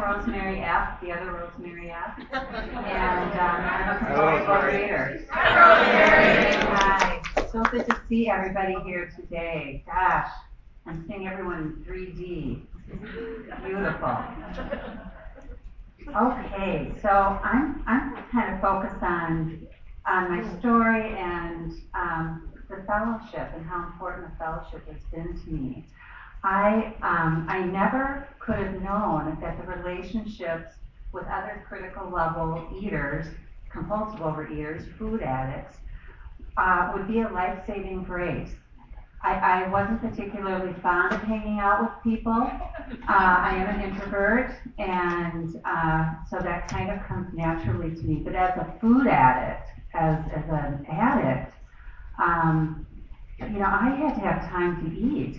Rosemary F., the other Rosemary F., and I'm a compulsive reader. Hi. So good to see everybody here today. Gosh, I'm seeing everyone in 3D. Beautiful. Okay, so I'm kind of focused on my story and the fellowship and how important the fellowship has been to me. I never could have known that the relationships with other critical level eaters, compulsive overeaters, food addicts, would be a life-saving grace. I wasn't particularly fond of hanging out with people. I am an introvert, and so that kind of comes naturally to me. But as a food addict, as an addict, I had to have time to eat.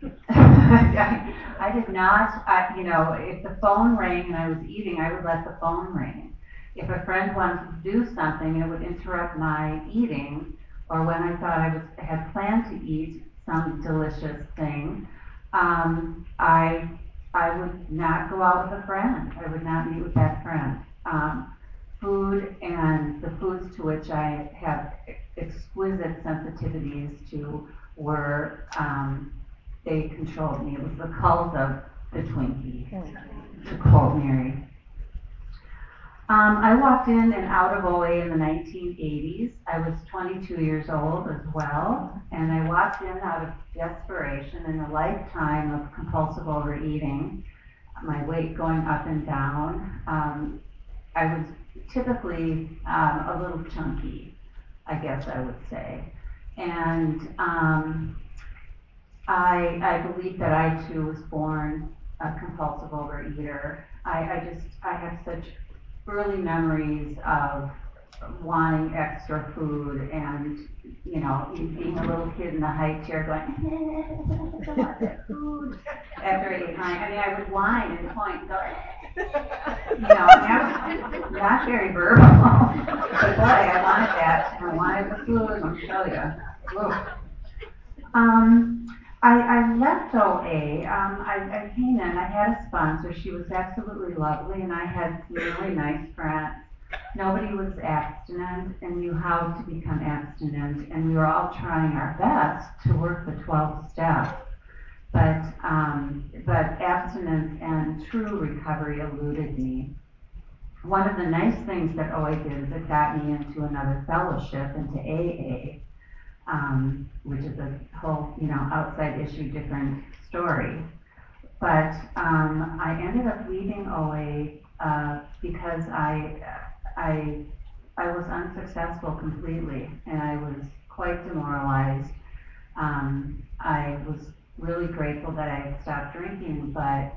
I did not, if the phone rang and I was eating, I would let the phone ring. If a friend wanted to do something and it would interrupt my eating, or when I thought I had planned to eat some delicious thing, I would not go out with a friend. I would not meet with that friend. Food and the foods to which I have exquisite sensitivities to were, they controlled me. It was the cult of the Twinkie, to quote Mary. I walked in and out of OA in the 1980s. I was 22 years old as well, and I walked in out of desperation in a lifetime of compulsive overeating, my weight going up and down. I was typically a little chunky, I guess I would say. And I believe that I too was born a compulsive overeater. I have such early memories of wanting extra food and, being a little kid in the high chair going, I want that food. After I ate I would whine and point and go, I was not very verbal. But boy, I wanted that. I wanted the food, I'll tell you. I left OA. I came in. I had a sponsor. She was absolutely lovely, and I had some really nice friends. Nobody was abstinent and knew how to become abstinent, and we were all trying our best to work the 12 steps. But abstinence and true recovery eluded me. One of the nice things that OA did is it got me into another fellowship, into AA. Which is a whole, outside issue, different story. But I ended up leaving OA because I was unsuccessful completely, and I was quite demoralized. I was really grateful that I had stopped drinking, but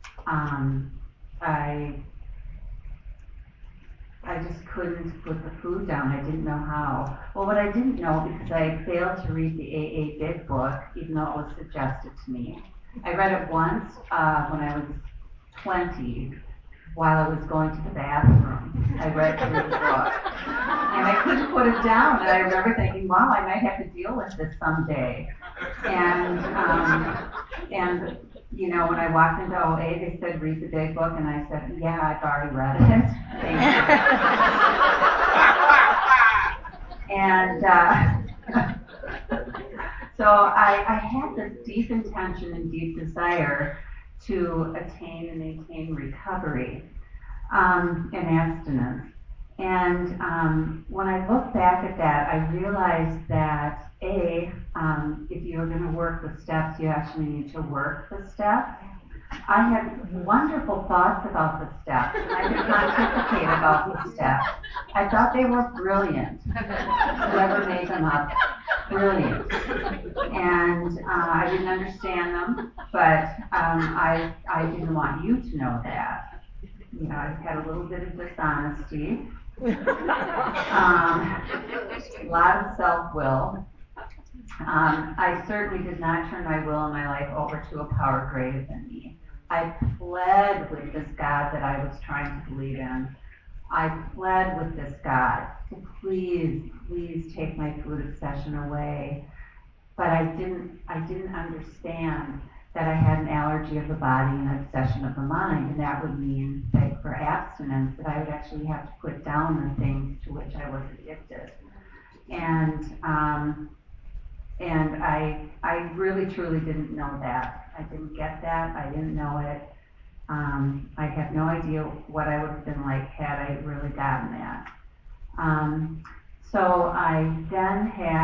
I just couldn't put the food down. I didn't know how. Well, what I didn't know, because I had failed to read the AA Big Book, even though it was suggested to me. I read it once when I was 20, while I was going to the bathroom. I read through the book. And I couldn't put it down. And I remember thinking, wow, I might have to deal with this someday. And when I walked into OA, they said, read the Big Book, and I said, yeah, I've already read it. Thank you. And so I had this deep intention and deep desire to attain and maintain recovery and abstinence. And when I look back at that, I realized that if you're going to work the steps, you actually need to work the steps. I had wonderful thoughts about the steps, and I could pontificate about the steps. I thought they were brilliant. Whoever made them up, brilliant. And I didn't understand them, but I didn't want you to know that. I had a little bit of dishonesty, a lot of self-will. I certainly did not turn my will and my life over to a power greater than me. I pled with this God that I was trying to believe in. I pled with this God to please take my food obsession away. But I didn't understand that I had an allergy of the body and an obsession of the mind, and that would mean that for abstinence that I would actually have to put down the things to which I was addicted. And I really truly didn't know that. I didn't get that. I didn't know it. I have no idea what I would have been like had I really gotten that. So I then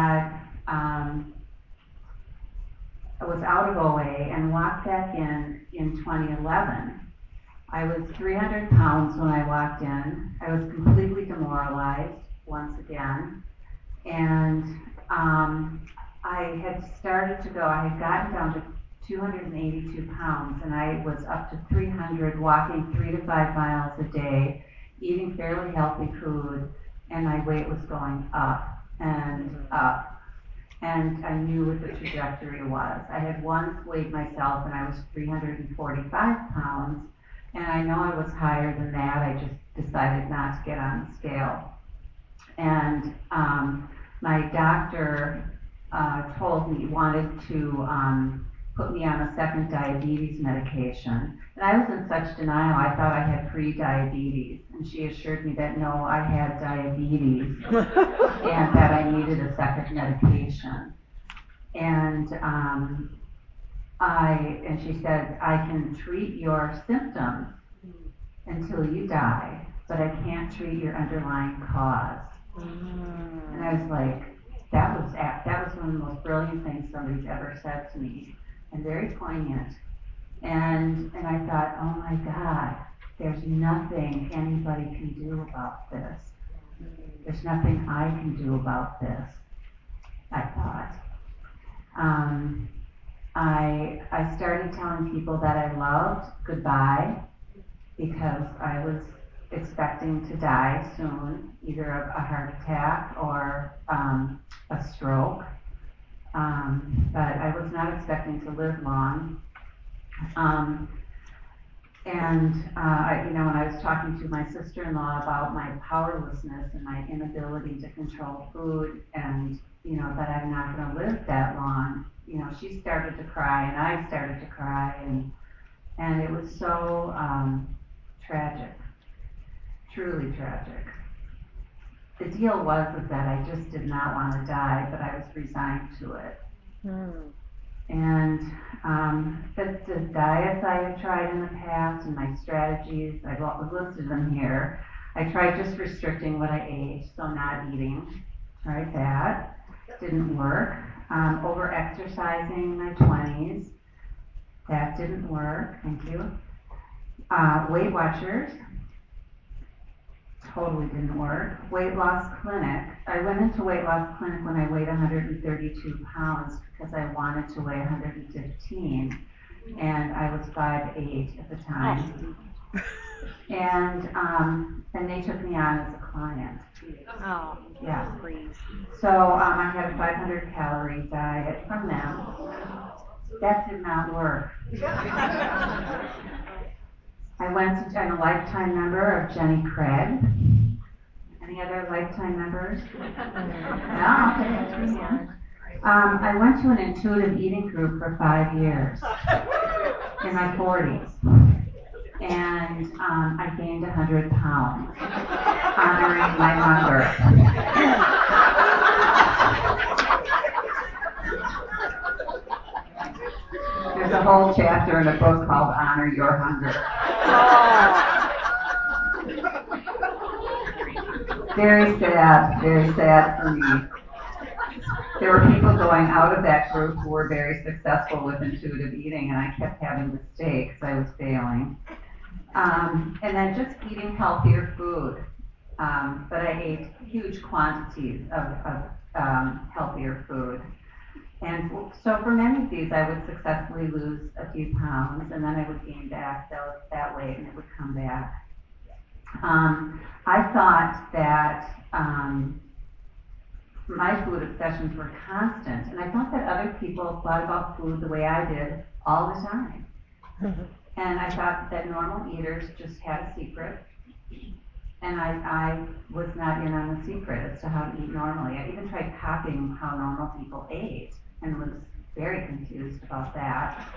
I was out of OA and walked back in 2011. I was 300 pounds when I walked in. I was completely demoralized once again. And I had started to go, I had gotten down to 282 pounds, and I was up to 300, walking 3 to 5 miles a day, eating fairly healthy food, and my weight was going up and up. And I knew what the trajectory was. I had once weighed myself, and I was 345 pounds, and I know I was higher than that. I just decided not to get on the scale. And my doctor wanted to put me on a second diabetes medication. And I was in such denial, I thought I had pre-diabetes. And she assured me that no, I had diabetes and that I needed a second medication. And she said, I can treat your symptoms until you die, but I can't treat your underlying cause. And I was like, that was one of the most brilliant things somebody's ever said to me, and very poignant. And I thought, oh my God, there's nothing anybody can do about this. There's nothing I can do about this, I thought. I started telling people that I loved goodbye because I was expecting to die soon, either of a heart attack or a stroke. But I was not expecting to live long. When I was talking to my sister-in-law about my powerlessness and my inability to control food and, that I'm not going to live that long, she started to cry and I started to cry and it was so tragic, truly tragic. The deal was that I just did not want to die, but I was resigned to it. And the diets I had tried in the past and my strategies, I've listed them here. I tried just restricting what I ate, so not eating. Tried that. Didn't work. Over-exercising in my 20s. That didn't work. Thank you. Weight Watchers. Totally didn't work. Weight loss clinic. I went into weight loss clinic when I weighed 132 pounds because I wanted to weigh 115, and I was 5'8" at the time. And they took me on as a client. Oh, yeah. Please. So I had a 500 calorie diet from them. That did not work. I'm a lifetime member of Jenny Craig. Any other lifetime members? No? Okay. I went to an intuitive eating group for 5 years in my 40s. And I gained 100 pounds, honoring my hunger. There's a whole chapter in a book called Honor Your Hunger. Very sad for me. There were people going out of that group who were very successful with intuitive eating, and I kept having to stay because I was failing. And then just eating healthier food. But I ate huge quantities of healthier food. And so for many of these, I would successfully lose a few pounds, and then I would gain back that weight, and it would come back. I thought that my food obsessions were constant, and I thought that other people thought about food the way I did all the time. And I thought that normal eaters just had a secret, and I was not in on the secret as to how to eat normally. I even tried copying how normal people ate, and was very confused about that.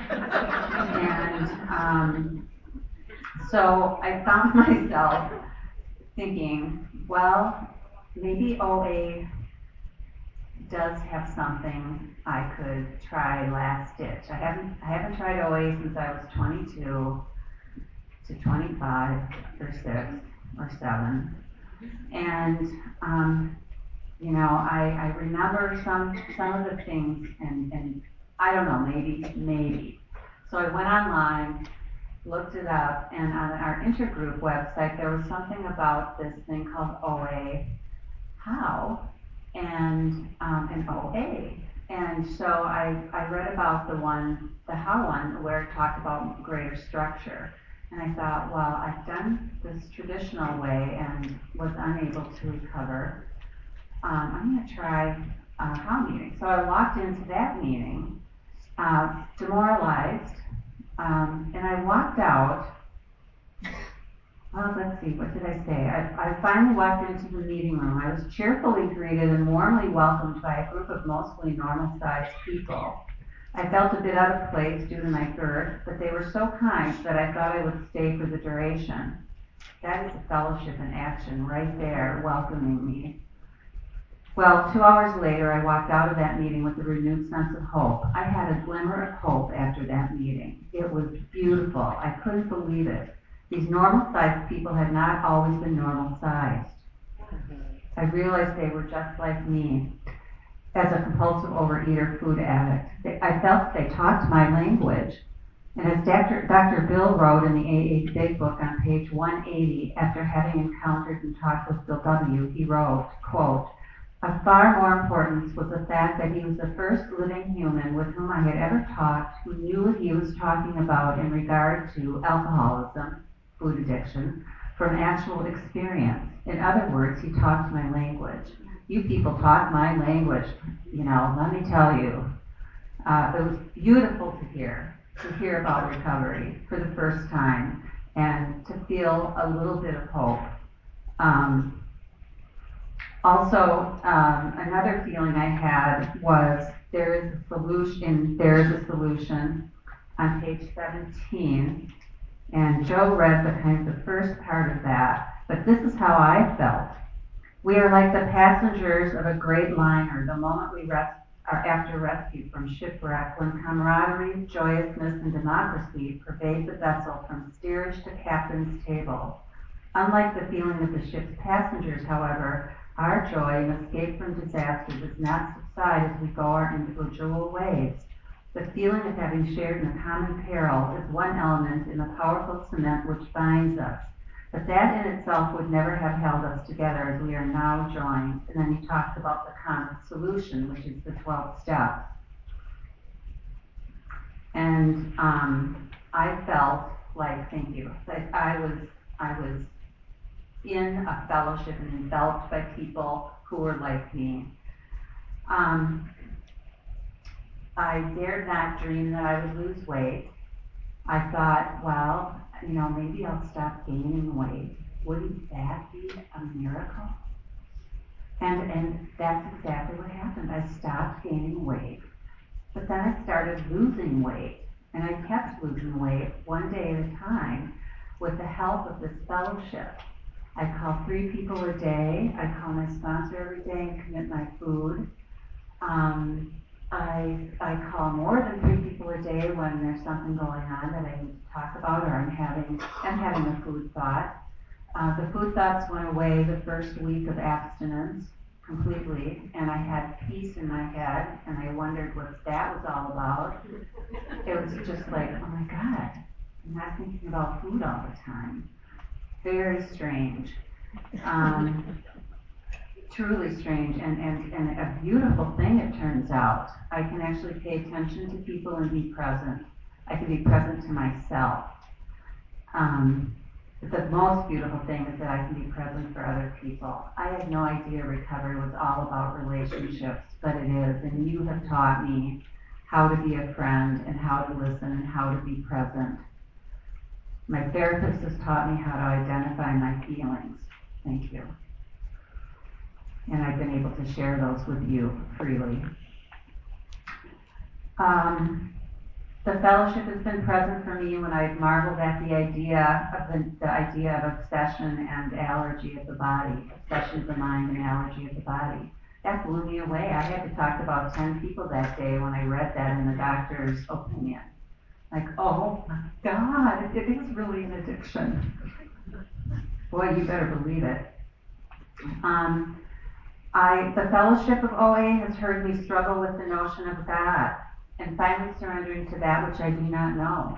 And so I found myself thinking, well, maybe OA does have something I could try last ditch. I haven't tried OA since I was 22 to 25 or 6 or 7. And I remember some of the things, and I don't know, maybe. So I went online, looked it up, and on our intergroup website there was something about this thing called OA How and an OA. And so I read about the How one, where it talked about greater structure. And I thought, well, I've done this traditional way and was unable to recover. I'm going to try a How meeting. So I walked into that meeting, demoralized, and I walked out. Well, let's see, what did I say? I finally walked into the meeting room. I was cheerfully greeted and warmly welcomed by a group of mostly normal-sized people. I felt a bit out of place due to my girth, but they were so kind that I thought I would stay for the duration. That is a fellowship in action right there, welcoming me. Well, 2 hours later, I walked out of that meeting with a renewed sense of hope. I had a glimmer of hope after that meeting. It was beautiful. I couldn't believe it. These normal-sized people had not always been normal-sized. I realized they were just like me. As a compulsive overeater, food addict, I felt they talked my language. And as Dr. Bill wrote in the AA Big Book on page 180, after having encountered and talked with Bill W., he wrote, quote, "Of far more importance was the fact that he was the first living human with whom I had ever talked who knew what he was talking about in regard to alcoholism, food addiction, from actual experience. In other words, he talked my language. You people talk my language, let me tell you. It was beautiful to hear about recovery for the first time and to feel a little bit of hope. Another feeling I had was there is a solution on page 17, and Joe read the first part of that, but this is how I felt. We are like the passengers of a great liner the moment we are after rescue from shipwreck, when camaraderie, joyousness, and democracy pervade the vessel from steerage to captain's table. Unlike the feeling of the ship's passengers, however, our joy in escape from disaster does not subside as we go our individual ways. The feeling of having shared in a common peril is one element in the powerful cement which binds us. But that in itself would never have held us together as we are now joined." And then he talks about the common solution, which is the 12 steps. And I felt like, thank you, like I was in a fellowship and enveloped by people who were like me. I dared not dream that I would lose weight. I thought, well, maybe I'll stop gaining weight. Wouldn't that be a miracle? And that's exactly what happened. I stopped gaining weight, but then I started losing weight, and I kept losing weight one day at a time with the help of this fellowship. I call 3 people a day. I call my sponsor every day and commit my food. I call more than 3 people a day when there's something going on that I need to talk about, or I'm having a food thought. The food thoughts went away the first week of abstinence completely, and I had peace in my head, and I wondered what that was all about. It was just like, oh my God, I'm not thinking about food all the time. Very strange. Truly strange, and a beautiful thing, it turns out. I can actually pay attention to people and be present. I can be present to myself. The most beautiful thing is that I can be present for other people. I had no idea recovery was all about relationships, but it is, and you have taught me how to be a friend and how to listen and how to be present. My therapist has taught me how to identify my feelings. Thank you. And I've been able to share those with you freely. The fellowship has been present for me when I've marveled at the idea of obsession and allergy of the body, obsession of the mind and allergy of the body. That blew me away. I had to talk to about 10 people that day when I read that in the doctor's opinion. Like, oh my God, it is really an addiction. Boy, you better believe it. The fellowship of OA has heard me struggle with the notion of God and finally surrendering to that which I do not know.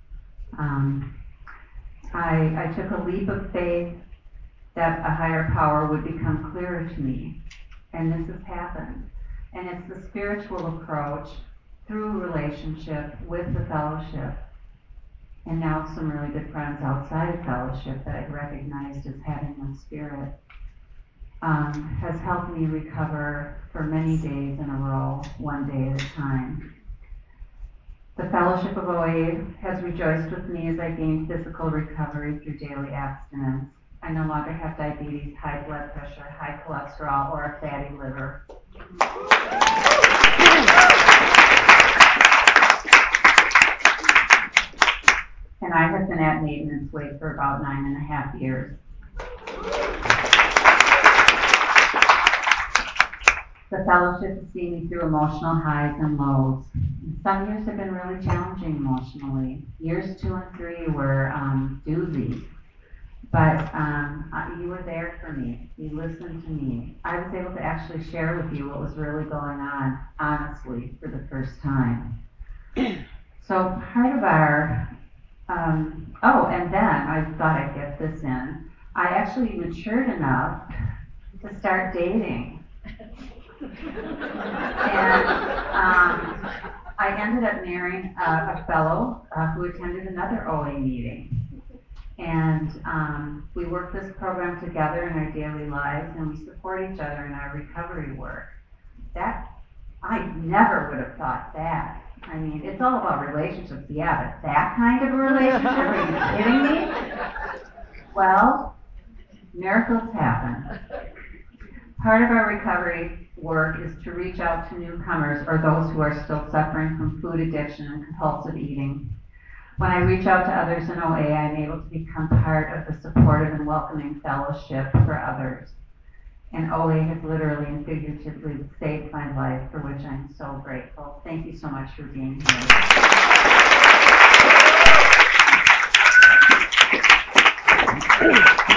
I took a leap of faith that a higher power would become clearer to me, and this has happened. And it's the spiritual approach through relationship with the fellowship, and now some really good friends outside of fellowship that I've recognized as having the spirit, has helped me recover for many days in a row, one day at a time. The Fellowship of OA has rejoiced with me as I gained physical recovery through daily abstinence. I no longer have diabetes, high blood pressure, high cholesterol, or a fatty liver. And I have been at maintenance weight for about 9.5 years. The fellowship has seen me through emotional highs and lows. Some years have been really challenging emotionally. Years 2 and 3 were doozies. But you were there for me. You listened to me. I was able to actually share with you what was really going on, honestly, for the first time. So part of our, and then I thought I'd get this in. I actually matured enough to start dating. And I ended up marrying a fellow who attended another OA meeting. And we work this program together in our daily lives, and we support each other in our recovery work. That, I never would have thought that. I mean, it's all about relationships, yeah, but that kind of a relationship, are you kidding me? Well, miracles happen. Part of our recovery work is to reach out to newcomers or those who are still suffering from food addiction and compulsive eating. When I reach out to others in OA, I'm able to become part of the supportive and welcoming fellowship for others. And OA has literally and figuratively saved my life, for which I'm so grateful. Thank you so much for being here.